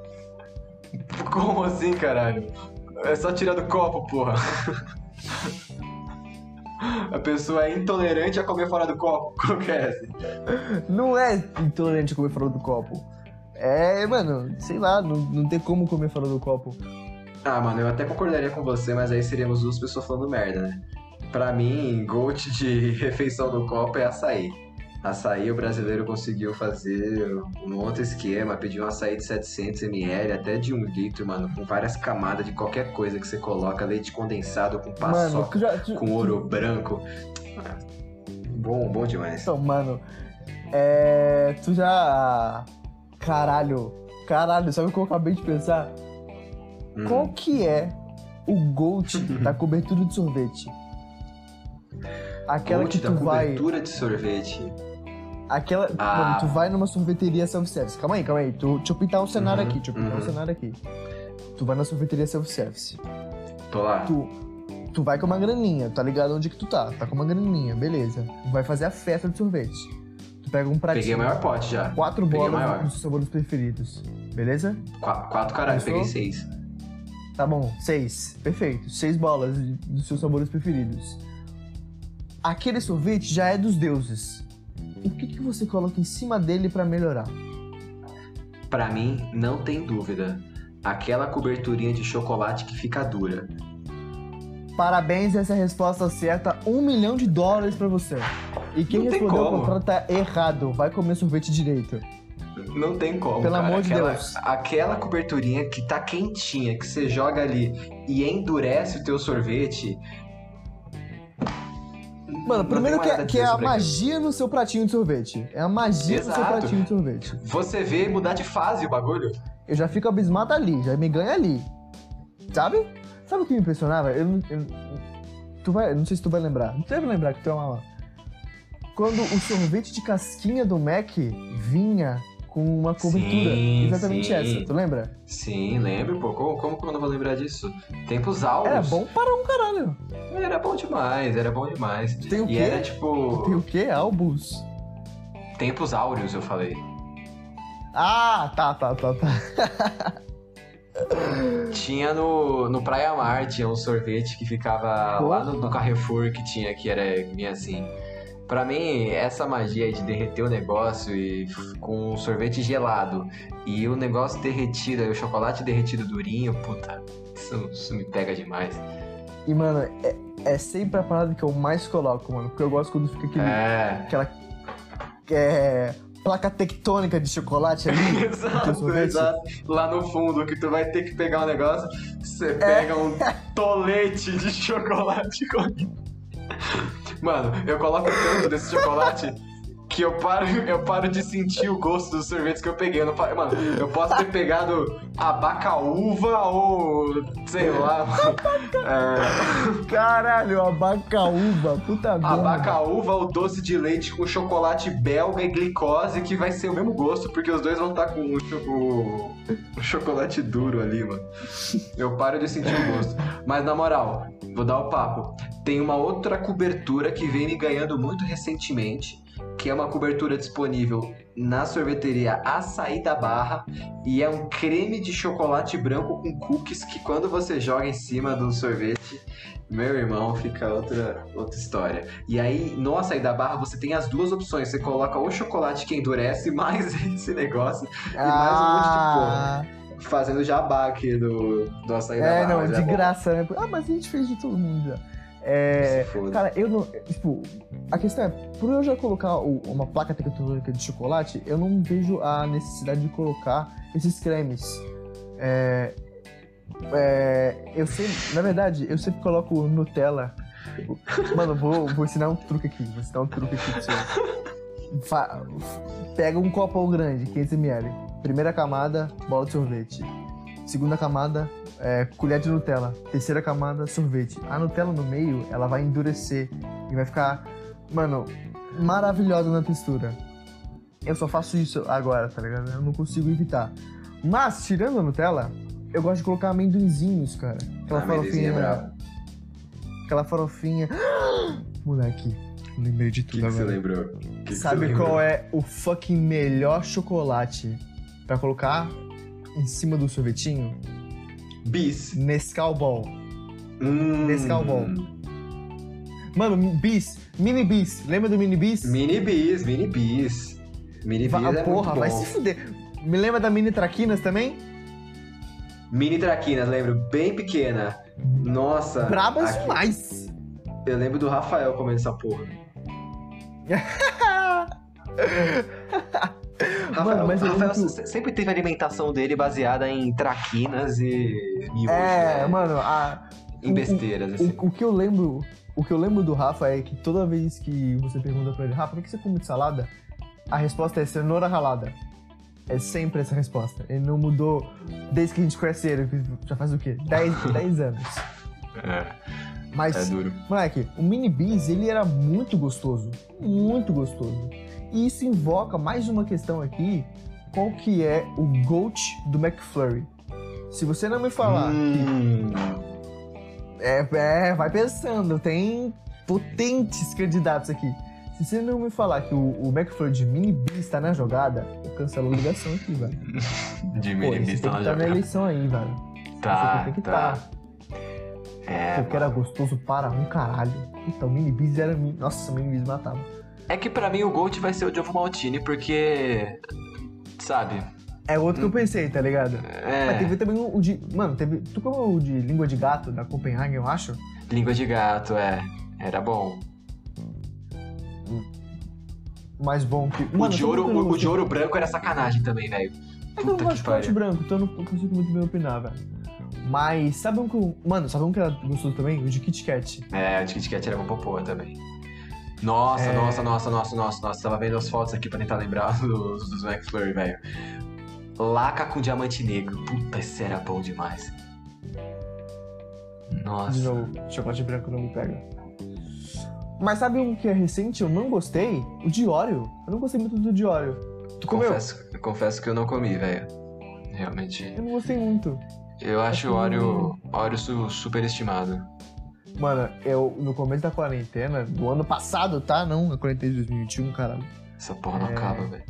Como assim, caralho? É só tirar do copo, porra. A pessoa é intolerante a comer fora do copo. Qual que é essa? Não é intolerante a comer fora do copo. É, mano, sei lá, não, não tem como comer fora do copo. Ah, mano, eu até concordaria com você, mas aí seríamos duas pessoas falando merda, né? Pra mim, goat de refeição no copo é açaí. Açaí, o brasileiro conseguiu fazer um outro esquema, pediu um açaí de setecentos mililitros, até de um litro, mano, com várias camadas de qualquer coisa que você coloca, leite condensado com paçoca, Mano, já, tu, com ouro branco. Bom, bom demais. Então, mano, é... Tu já... Caralho, caralho, sabe o que eu acabei de pensar? Hum. Qual que é o GOAT da cobertura de sorvete? Aquela GOAT que tu da vai... cobertura de sorvete? Aquela... Ah. Mano, tu vai numa sorveteria self-service. Calma aí, calma aí. Tu... Deixa eu pintar um cenário uhum, aqui, deixa eu pintar uhum. um cenário aqui. Tu vai na sorveteria self-service. Tô lá. Tu... Tu vai com uma graninha, tá ligado onde que tu tá? Tá com uma graninha, beleza. Vai fazer a festa de sorvete. Tu pega um pratinho. Peguei o maior pote já. Quatro Peguei bolas dos seus sabores preferidos. Beleza? Qu- quatro, caralho. Peguei seis. Tá bom, seis. Perfeito. Seis bolas dos seus sabores preferidos. Aquele sorvete já é dos deuses. O que, que você coloca em cima dele pra melhorar? Pra mim, não tem dúvida. Aquela coberturinha de chocolate que fica dura. Parabéns, essa é a resposta certa. Um milhão de dólares pra você. E quem não respondeu ao contrário tá errado. Vai comer sorvete direito. Não tem como, Pelo cara. amor de aquela, Deus. Aquela coberturinha que tá quentinha, que você joga ali e endurece o teu sorvete... Mano, primeiro que, é, que é a magia aquilo. No seu pratinho de sorvete. É a magia Exato. No seu pratinho de sorvete. Você vê mudar de fase o bagulho. Eu já fico abismado ali, já me ganha ali. Sabe? Sabe o que me impressionava? Eu, não- eu, tu vai, não sei se tu vai lembrar. Tu deve lembrar que tu é uma... Quando o sorvete de casquinha do Mac vinha com uma cobertura. Sim, Exatamente sim. essa, tu lembra? Sim, lembro, pô. Como, como que eu não vou lembrar disso? Tempos áureos. Era bom para um caralho. Era bom demais, era bom demais. Tem o E quê? era tipo... Tem o quê? Albus? Tempos áureos, eu falei. Ah, tá, tá, tá, tá. Tinha no, no Praia Mar, tinha um sorvete que ficava Porra. lá no, no Carrefour que tinha, que era minha assim. Pra mim, essa magia aí de derreter o negócio e f- com um sorvete gelado e o negócio derretido, aí o chocolate derretido durinho, puta, isso, isso me pega demais. E, mano, é, é sempre a parada que eu mais coloco, mano. Porque eu gosto quando fica aquele, É. aquela é, placa tectônica de chocolate ali. no teu Exato, sorvete. exato. Lá no fundo, que tu vai ter que pegar um negócio, você pega um tolete de chocolate com... Mano, eu coloco tanto desse chocolate que eu paro, eu paro de sentir o gosto dos sorvetes que eu peguei. Eu não paro- Mano, eu posso ter pegado abacaúva ou, sei lá, é, Caralho, abacaúva, puta merda. abacaúva ou doce de leite com chocolate belga e glicose, que vai ser o mesmo gosto, porque os dois vão estar com o, cho- o- o chocolate duro ali, mano. Eu paro de sentir o gosto. Mas na moral, vou dar o papo. Tem uma outra cobertura que vem me ganhando muito recentemente, que é uma cobertura disponível na sorveteria Açaí da Barra, e é um creme de chocolate branco com cookies que quando você joga em cima do sorvete, meu irmão, fica outra, outra história. E aí, no Açaí da Barra, você tem as duas opções. Você coloca o chocolate que endurece, mais esse negócio, e mais um monte de porra. Fazendo jabá aqui do, do Açaí da É, Barra. não, mas de é bom. graça, né? Ah, mas a gente fez de todo mundo já. É, Se foda. cara, eu não. Tipo, a questão é, por eu já colocar o- uma placa tectônica de chocolate, eu não vejo a necessidade de colocar esses cremes. É, é, eu sempre, na verdade, eu sempre coloco Nutella. Mano, vou, vou ensinar um truque aqui. Vou ensinar um truque aqui pra você. Fa- Pega um copo grande, quinhentos mililitros. Primeira camada, bola de sorvete. Segunda camada, é, colher de Nutella. Terceira camada, sorvete. A Nutella no meio, ela vai endurecer e vai ficar, mano, maravilhosa na textura. Eu só faço isso agora, tá ligado? Eu não consigo evitar. Mas, tirando a Nutella, eu gosto de colocar amendoinzinhos, cara. Aquela Amendoinzinho é farofinha. brabo. Aquela farofinha. Moleque, lembrei de O que, tudo que você agora. lembrou? Que que você Sabe lembrou? qual é o fucking melhor chocolate pra colocar em cima do sorvetinho? Bis. Nescau Ball. Hum. Nescau Ball. Mano, bis, mini bis. Lembra do mini bis? Mini bis, mini bis. Mini bis Va- é Porra, muito bom. vai se fuder. Me lembra da mini traquinas também? Mini traquinas, lembro, bem pequena. Nossa. Brabas aqui- demais. Eu lembro do Rafael comendo essa porra. Rafael, Mano, mas eu Rafael lembro que- se- sempre teve a alimentação dele baseada em traquinas e miojo, É, né? mano, a, Em besteiras, assim. o, o que eu lembro, o que eu lembro do Rafa é que toda vez que você pergunta pra ele, Rafa, o que você come de salada? A resposta é cenoura ralada. É sempre essa resposta. Ele não mudou desde que a gente conhece ele, que já faz o quê? dez anos. É, Mas, é duro. moleque, o Mini Bis, ele era muito gostoso. Muito gostoso. E isso invoca mais uma questão aqui, qual que é o GOAT do McFlurry? Se você não me falar Hum, que... É, é, vai pensando, tem potentes candidatos aqui. Se você não me falar que o, o McFlurry de Mini Bis tá na jogada, eu cancelo a ligação aqui, velho. de Pô, mini esse bis tem tá que na estar na jogada. eleição aí, velho. Tá, Esse tem que tá. estar. É, Porque era gostoso para um caralho. Puta, o Mini Bis era... mi- Nossa, o Mini Bis matava. é que pra mim o Gold vai ser o Diogo Maltini, porque... Sabe? É outro que eu pensei, tá ligado? É... Mas teve também o de... Mano, teve... Tu comeu o de língua de gato da Copenhagen, eu acho? Língua de gato, é. Era bom. Mais bom que... O Mano, de sabe ouro, que eu não o, o de gostei? ouro branco era sacanagem também, velho. É que eu não Puta gosto que de chocolate pariu. branco, então eu não consigo muito bem opinar, velho. Mas sabe um que eu... Mano, sabe um que era gostoso também? O de Kit Kat. É, o de Kit Kat era uma popô também. Nossa, É. nossa, nossa, nossa, nossa, nossa. Tava vendo as fotos aqui pra tentar lembrar dos, dos McFlurry, velho. Laca com diamante negro. Puta, esse era bom demais. Nossa. De novo, chocolate branco não me pega. Mas sabe um que é recente, eu não gostei? O de Oreo. Eu não gostei muito do de Oreo. Tu comeu? Confesso, eu confesso que eu não comi, velho. Realmente. Eu não gostei muito. Eu acho o que- Oreo, Oreo su, superestimado. Mano, eu, no começo da quarentena, do ano passado, tá? Não, a quarentena de dois mil e vinte e um, caralho. Essa porra não É. acaba, velho.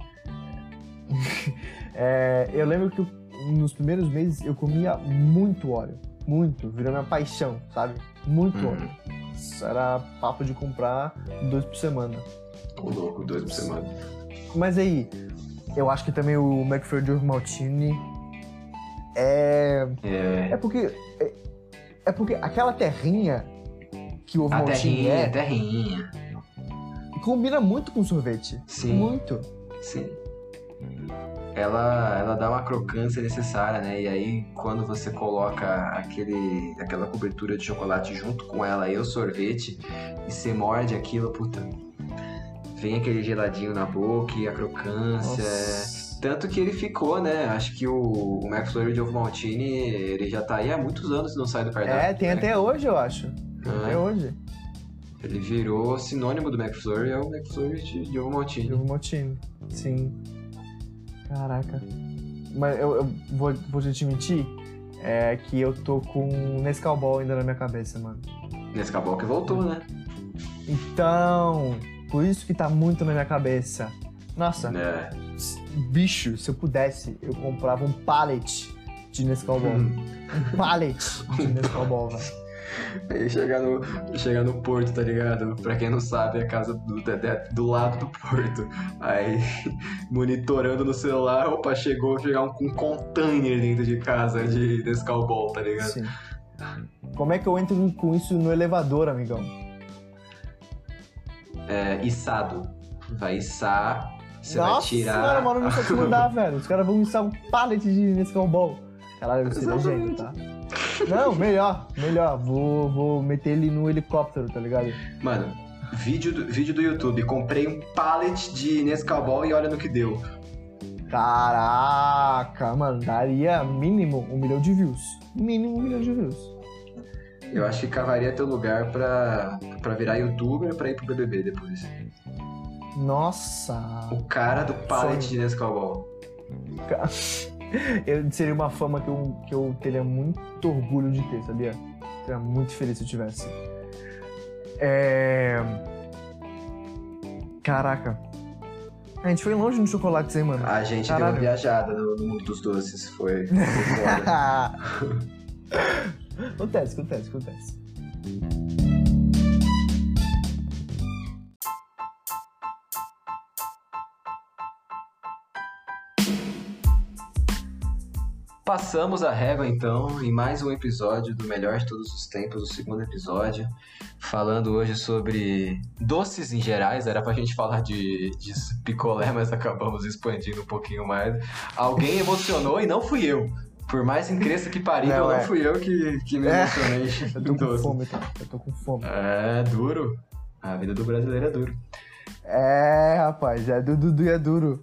É, eu lembro que eu- nos primeiros meses eu comia muito Oreo. Muito. Virou minha paixão, sabe? Muito Uhum. Oreo. Isso era papo de comprar dois por semana. Ô louco, dois por semana. Mas aí, eu acho que também o McFlurry de ovo maltine é... É. É porque... É, é porque aquela terrinha que o ovo A maltine terrinha, é, terrinha. combina muito com sorvete. Sim. Muito. Sim. Ela, ela dá uma crocância necessária, né? E aí, quando você coloca aquele, aquela cobertura de chocolate junto com ela e o sorvete, e você morde aquilo, puta, vem aquele geladinho na boca e a crocância. Nossa. Tanto que ele ficou, né? Acho que o, o McFlurry de ovo maltine, ele já tá aí há muitos anos e não sai do cardápio. É, tem né? até hoje, eu acho. Tem Ah, até hoje. Ele virou sinônimo do McFlurry, é o McFlurry de, de ovo De maltine. ovo maltine. Sim. Caraca. Mas eu, eu vou, vou te admitir é, que eu tô com Nescau Ball ainda na minha cabeça, mano. Nesse cabal que voltou, né? Então, por isso que tá muito na minha cabeça. Nossa, É. bicho, se eu pudesse, eu comprava um pallet de Nescau Ball. Hum. Um pallet de Nescau Ball, velho. Aí chegar no, chegar no porto, tá ligado? Pra quem não sabe, é a casa do Dedé do lado do porto. Aí, monitorando no celular, opa, chegou chegar um, um container dentro de casa de Nescau Ball, tá ligado? Sim. Como é que eu entro com isso no elevador, amigão? É, içado. Vai içar, você vai Nossa tirar... senhora, mano, não sei te mandar, velho. Os caras vão usar um pallet de Nescau Ball. Caralho, eu seria gênio, tá? Não, melhor, melhor. Vou, vou meter ele no helicóptero, tá ligado? Mano, vídeo do, vídeo do YouTube. Comprei um pallet de Nescau Ball e olha no que deu. Caraca, mano, daria mínimo um milhão de views. Mínimo um milhão de views. Eu acho que cavaria teu lugar pra, pra virar youtuber pra ir pro B B B depois. Nossa. O cara do pallet Sonho. de Nescau Ball. Eu, seria uma fama que eu, que eu teria muito orgulho de ter, sabia? Seria muito feliz se eu tivesse. É... Caraca. A gente foi longe no chocolate, hein, mano? A gente Caralho. deu uma viajada no, no mundo dos doces. Foi, foi foda. Acontece, acontece, acontece. passamos a régua, então, em mais um episódio do Melhor de Todos os Tempos, o segundo episódio, falando hoje sobre doces em gerais. Era pra gente falar de, de picolé, mas acabamos expandindo um pouquinho mais. Alguém emocionou e não fui eu. Por mais incrível que parível, não, não é. fui eu que, que me emocionei. É. Eu tô com doce. fome, cara. Eu tô com fome. É duro. A vida do brasileiro é duro. É, rapaz, é Dudu é duro.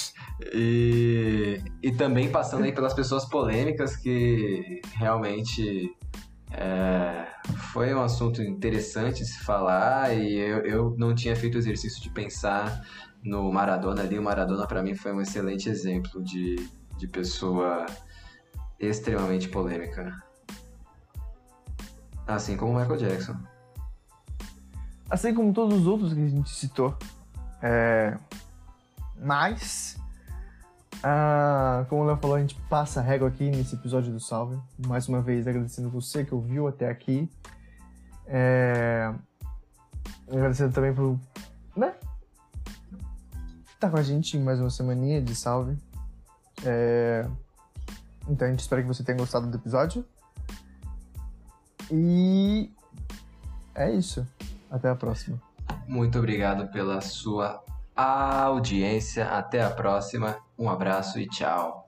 E, e também passando aí pelas pessoas polêmicas, que realmente é, foi um assunto interessante se falar, e eu, eu não tinha feito o exercício de pensar no Maradona ali. O Maradona pra mim foi um excelente exemplo de, de pessoa extremamente polêmica, assim como o Michael Jackson. Assim como todos os outros que a gente citou. É... Mas... Ah, como o Léo falou, a gente passa a régua aqui nesse episódio do Salve. Mais uma vez agradecendo você que ouviu até aqui. É... Agradecendo também por, né, tá com a gente em mais uma semaninha de Salve. É... Então a gente espera que você tenha gostado do episódio. E é isso. Até a próxima. Muito obrigado pela sua audiência. Até a próxima. Um abraço e tchau.